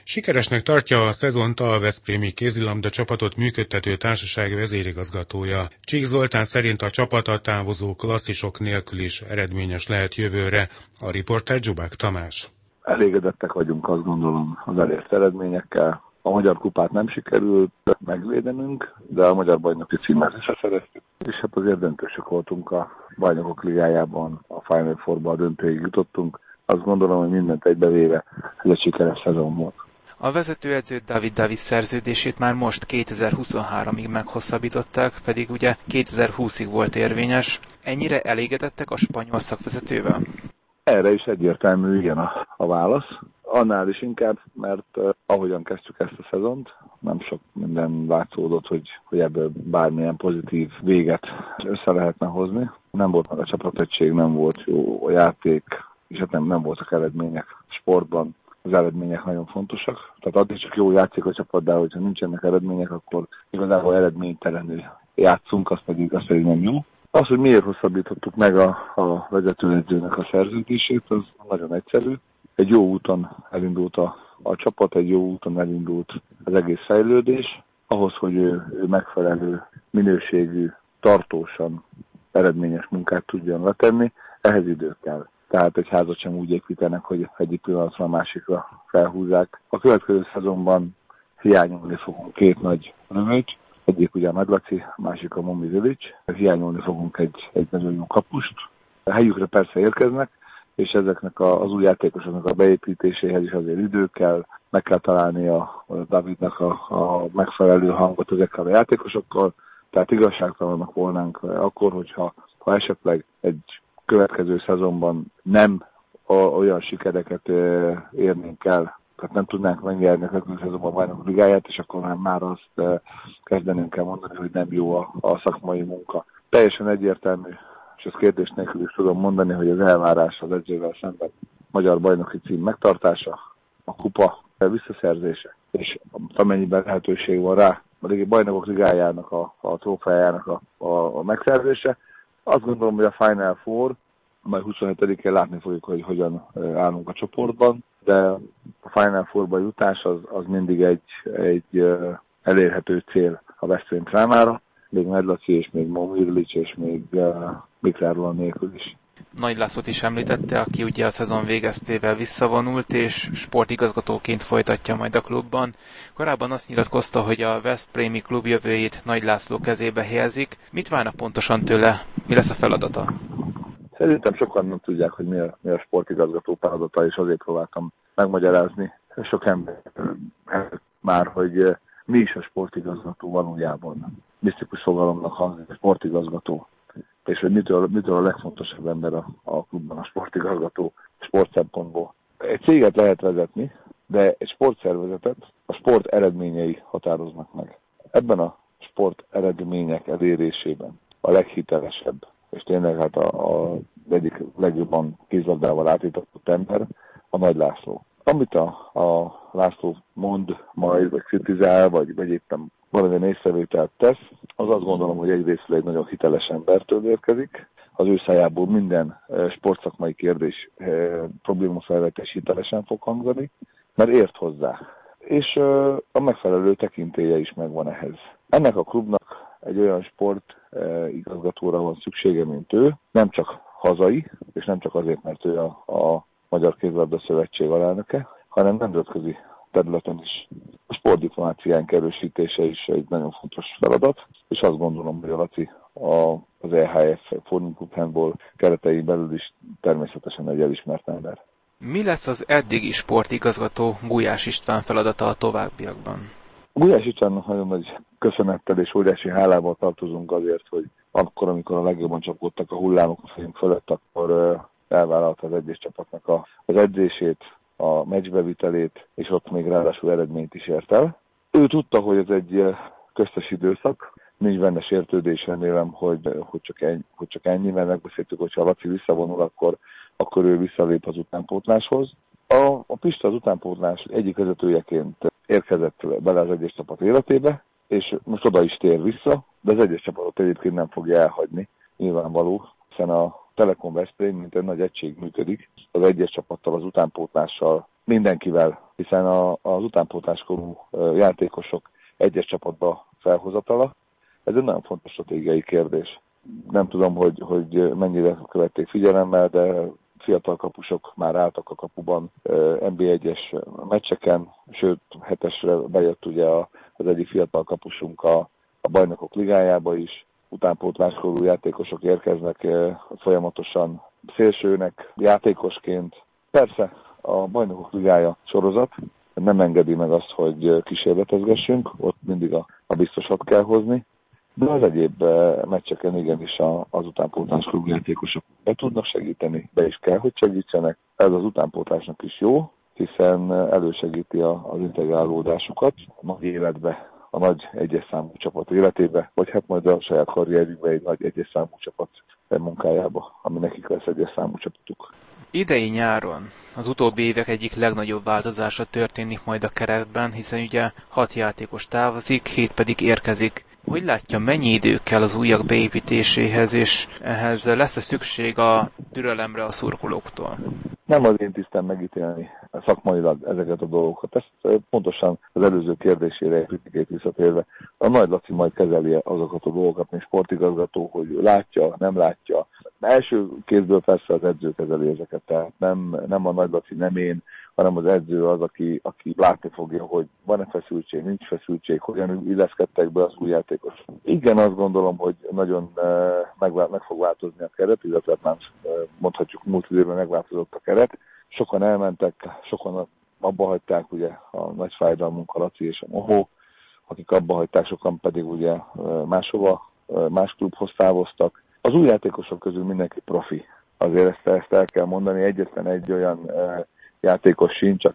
Sikeresnek tartja a szezont a veszprémi kézilabda csapatot működtető társaság vezérigazgatója. Csík Zoltán szerint a csapat a távozó klasszisok nélkül is eredményes lehet jövőre. A riporter Zsubák Tamás. Elégedettek vagyunk, azt gondolom, az elért eredményekkel. A magyar kupát nem sikerült megvédenünk, de a magyar bajnoki címet visszaszereztük. És hát azért döntősök voltunk a bajnokok ligájában, a Final Fourba a döntőig jutottunk. Azt gondolom, hogy mindent egybevéve ez egy sikeres szezon volt. A vezetőedző David Davis szerződését már most 2023-ig meghosszabbították, pedig ugye 2020-ig volt érvényes. Ennyire elégedettek a spanyol szakvezetővel? Erre is egyértelmű igen a válasz. Annál is inkább, mert ahogyan kezdtük ezt a szezont, nem sok minden látszódott, hogy ebből bármilyen pozitív véget össze lehetne hozni. Nem volt meg a csapategység, nem volt jó a játék, és hát nem voltak eredmények sportban. Az eredmények nagyon fontosak. Tehát addig csak jó játszik a csapat, de hogyha nincsenek eredmények, akkor igazából eredménytelenül játszunk, az pedig nem jó. Az, hogy miért hosszabbítottuk meg a vezetőedzőnek a szerződését, az nagyon egyszerű. Egy jó úton elindult a csapat, egy jó úton elindult az egész fejlődés. Ahhoz, hogy ő megfelelő minőségű, tartósan eredményes munkát tudjon letenni, ehhez idő kell. Tehát egy házat sem úgy építenek, hogy egyik pillanatra a másikra felhúzzák. A következő szezonban hiányolni fogunk két nagy növőt, egyik ugye a Nagy Laci, a másik a Momi Vilics. Hiányolni fogunk egy nagyon jó kapust. A helyükre persze érkeznek, és ezeknek az új játékosoknak a beépítéséhez is azért idő kell, meg kell találni a Davidnak a megfelelő hangot ezekkel a játékosokkal. Tehát igazságtalanak volnánk akkor, hogyha esetleg egy következő szezonban nem olyan sikereket érnénk el, tehát nem tudnánk megnyerni a következő szezonban a bajnok ligáját, és akkor már azt kezdenünk kell mondani, hogy nem jó a szakmai munka. Teljesen egyértelmű, és ezt kérdés nélkül is tudom mondani, hogy az elvárás az edzővel szemben magyar bajnoki cím megtartása, a kupa visszaszerzése, és amennyiben lehetőség van rá, a bajnokok ligájának, a trófeájának a megszerzése. Azt gondolom, hogy a Final Four, majd 27-én látni fogjuk, hogy hogyan állunk a csoportban, de a Final Fourba jutás az mindig egy elérhető cél a Veszprém számára, még Nagy Laci és még Momirlics és még Miklárlan nélkül is. Nagy Lászlót is említette, aki ugye a szezon végeztével visszavonult, és sportigazgatóként folytatja majd a klubban. Korábban azt nyilatkozta, hogy a veszprémi klub jövőjét Nagy László kezébe helyezik. Mit várnak pontosan tőle? Mi lesz a feladata? Szerintem sokan nem tudják, hogy mi a sportigazgató feladata, és azért próbáltam megmagyarázni sok ember már, hogy mi is a sportigazgató valójában. Misztikus fogalomnak hangzik a sportigazgató, és hogy mitől a legfontosabb ember a klubban a sportigazgató sport szempontból. Egy céget lehet vezetni, de egy sportszervezetet a sport eredményei határoznak meg. Ebben a sport eredmények elérésében a leghitelesebb, és tényleg hát az egyik legjobban kézlabdával átítatott ember a Nagy László. Amit a László mond majd, vagy kritizál, vagy éppen valamilyen észrevételt tesz, az azt gondolom, hogy egyrészt egy nagyon hiteles embertől érkezik. Az ő szájából minden sportszakmai kérdés problémafelvetés hitelesen fog hangzani, mert ért hozzá. És a megfelelő tekintélye is megvan ehhez. Ennek a klubnak egy olyan sport igazgatóra van szüksége, mint ő, nem csak hazai, és nem csak azért, mert ő a Magyar Kézilabda Szövetség alelnöke, hanem nemzetközi területen is. A sportdiplomáciánk erősítése is egy nagyon fontos feladat, és azt gondolom, hogy a Laci az EHF Forum Club Handball keretein belül is természetesen egy elismert ember. Mi lesz az eddigi sportigazgató Gulyás István feladata a továbbiakban? Gulyás Istvánnak nagyon nagy köszönettel és óriási hálával tartozunk azért, hogy akkor, amikor a legjobban csapódtak a hullámok a fejünk fölött, akkor elvállalta az egyes csapatnak az edzését, a meccsbevitelét, és ott még ráadásul eredményt is ért el. Ő tudta, hogy ez egy köztes időszak, nincs benne sértődés, remélem, hogy csak ennyi, mert megbeszéltük, hogy ha a Laci visszavonul, akkor ő visszalép az utánpótláshoz. A Pista az utánpótlás egyik vezetőjeként érkezett bele az egyes csapat életébe, és most oda is tér vissza, de az egyes csapatot egyébként nem fogja elhagyni, nyilvánvaló, hiszen Telekom Veszprém, mint egy nagy egység működik, az egyes csapattal, az utánpótlással, mindenkivel, hiszen az utánpótláskorú játékosok egyes csapatba felhozatala, ez egy nagyon fontos stratégiai kérdés. Nem tudom, hogy mennyire követték figyelemmel, de fiatal kapusok már álltak a kapuban NB1-es meccseken, sőt, 7-esre bejött ugye az egyik fiatal kapusunk a Bajnokok Ligájába is. Utánpótláskorú játékosok érkeznek folyamatosan szélsőnek, játékosként. Persze a Bajnokok Ligája sorozat nem engedi meg azt, hogy kísérletezgessünk, ott mindig a biztosat kell hozni, de az egyéb meccseken igenis az utánpótláskorú játékosok be tudnak segíteni, be is kell, hogy segítsenek. Ez az utánpótlásnak is jó, hiszen elősegíti az integrálódásukat a nagy életbe, a nagy egyes számú csapat életébe, vagy hát majd a saját karrierjükbe egy nagy egyes számú csapat munkájába, ami nekik lesz egyes számú csapatuk. Idei nyáron az utóbbi évek egyik legnagyobb változása történik majd a keretben, hiszen ugye 6 játékos távozik, 7 pedig érkezik. Hogy látja, mennyi idő kell az újak beépítéséhez, és ehhez lesz-e szükség a türelemre a szurkolóktól? Nem az én tisztem megítélni szakmailag ezeket a dolgokat. Ezt pontosan az előző kérdésére egy kritikét visszatérve. A Nagy Laci majd kezeli azokat a dolgokat, mint sportigazgató, hogy látja, nem látja. Első kézből persze az edző kezeli ezeket, tehát nem a Nagy Laci, nem én, hanem az edző az, aki látni fogja, hogy van-e feszültség, nincs feszültség, hogyan illeszkedtek be az új játékos. Igen, azt gondolom, hogy nagyon meg fog változni a keret, illetve már mondhatjuk múlt időben megváltozott a keret. Sokan elmentek, sokan abba hagyták, ugye a nagy fájdalmunk a Laci és a Mohó, akik abba hagyták, sokan pedig ugye máshova, más klubhoz távoztak. Az új játékosok közül mindenki profi. Azért ezt el kell mondani, egyetlen egy olyan játékos sincs,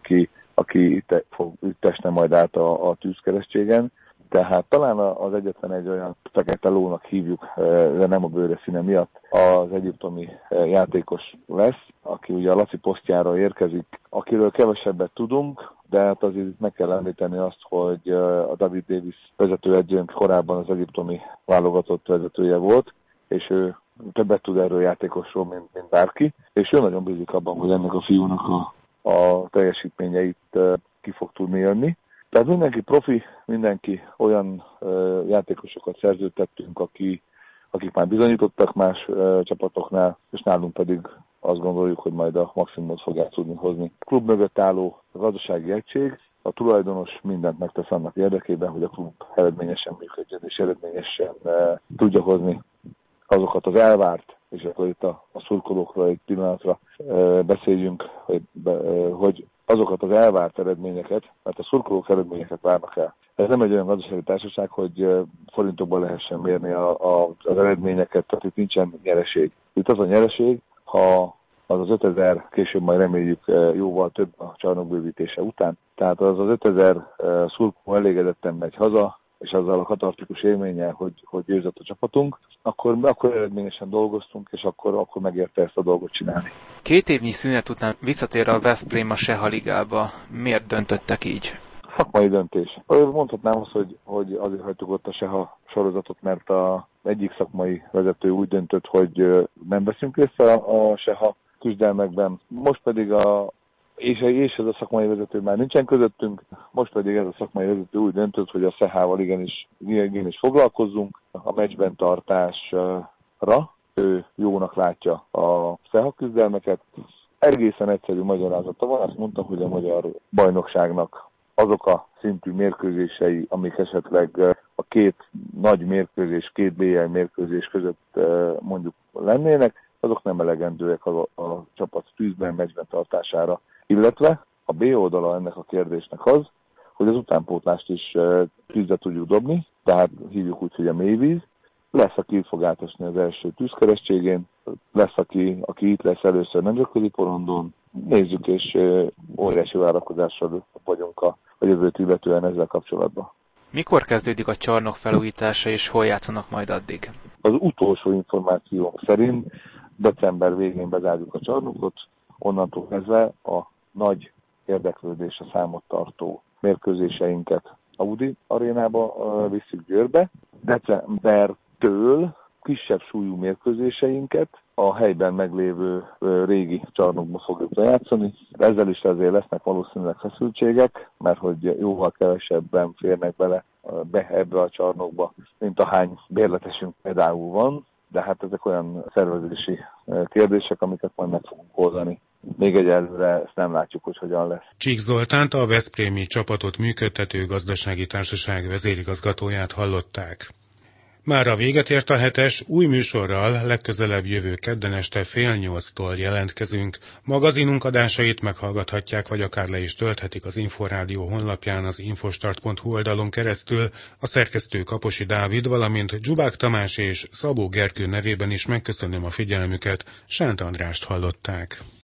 aki itt esne majd át a tűzkeresztségen. Tehát talán az egyetlen egy olyan fekete lónak hívjuk, de nem a bőre színe miatt, az egyiptomi játékos lesz, aki ugye a Laci posztjára érkezik, akiről kevesebbet tudunk, de hát azért meg kell említeni azt, hogy a David Davis vezetőedzőnk korábban az egyiptomi válogatott vezetője volt, és ő többet tud erről játékosról, mint bárki, és ő nagyon bízik abban, hogy ennek a fiúnak a teljesítményeit ki fog tudni jönni. Tehát mindenki profi, mindenki olyan játékosokat szerződtettünk, akik már bizonyítottak más csapatoknál, és nálunk pedig azt gondoljuk, hogy majd a maximumot fogják tudni hozni. A klub mögött álló gazdasági egység, a tulajdonos mindent megtesz annak érdekében, hogy a klub eredményesen működjön, és eredményesen tudja hozni azokat az elvárt, és akkor itt a szurkolókról egy pillanatra beszéljünk, hogy azokat az elvárt eredményeket, mert a szurkolók eredményeket várnak el. Ez nem egy olyan gazdasági társaság, hogy forintokban lehessen mérni az eredményeket, tehát itt nincsen nyereség. Itt az a nyereség, ha az 5000, később majd reméljük jóval több a csarnok bővítése után, tehát az 5000 szurkoló elégedetten megy haza, és azzal a katartikus élménnyel, hogy győzött a csapatunk, akkor eredményesen dolgoztunk, és akkor megérte ezt a dolgot csinálni. 2 évnyi szünet után visszatér a Veszprém a Seha Ligába. Miért döntöttek így? Szakmai döntés. Mondhatnám azt, hogy azért hagytuk ott a Seha sorozatot, mert egyik szakmai vezető úgy döntött, hogy nem veszünk részt a Seha küzdelmekben. Most pedig és ez a szakmai vezető már nincsen közöttünk, most pedig ez a szakmai vezető úgy döntött, hogy a Szehával igenis foglalkozzunk a meccsben tartásra. Ő jónak látja a Szeha küzdelmeket. Egészen egyszerű magyarázata van, azt mondtam, hogy a magyar bajnokságnak azok a szintű mérkőzései, amik esetleg a 2 nagy mérkőzés, 2 BL mérkőzés között mondjuk lennének, azok nem elegendőek a csapat tűzben, meccsben tartására. Illetve a B oldala ennek a kérdésnek az, hogy az utánpótlást is tűzre tudjuk dobni, tehát hívjuk úgy, hogy a mélyvíz. Lesz, aki fog átesni az első tűzkeresztségén, lesz, aki itt lesz először nemzetközi porondon. Nézzük, és óriási várakozással vagyunk a jövőt illetően ezzel kapcsolatban. Mikor kezdődik a csarnok felújítása, és hol játszanak majd addig? Az utolsó információk szerint december végén bezárjuk a csarnokot, onnantól kezdve a nagy érdeklődésre számot tartó mérkőzéseinket Audi arénába visszük Győrbe. Decembertől kisebb súlyú mérkőzéseinket a helyben meglévő régi csarnokba fogjuk lejátszani. Ezzel is azért lesznek valószínűleg feszültségek, mert hogy jóval kevesebben férnek bele ebbe a csarnokba, mint ahány bérletesünk például van, de hát ezek olyan szervezési kérdések, amiket majd meg fogunk oldani. Még egyelőre ezt nem látjuk, hogy hogyan lesz. Csík Zoltánt, a veszprémi csapatot működtető gazdasági társaság vezérigazgatóját hallották. Mára véget ért a hetes, új műsorral legközelebb jövő kedden este 7:30-tól jelentkezünk. Magazinunk adásait meghallgathatják, vagy akár le is tölthetik az Inforádió honlapján az infostart.hu oldalon keresztül. A szerkesztő Kaposi Dávid, valamint Dzsubák Tamás és Szabó Gergő nevében is megköszönöm a figyelmüket. Sánt Andrást hallották.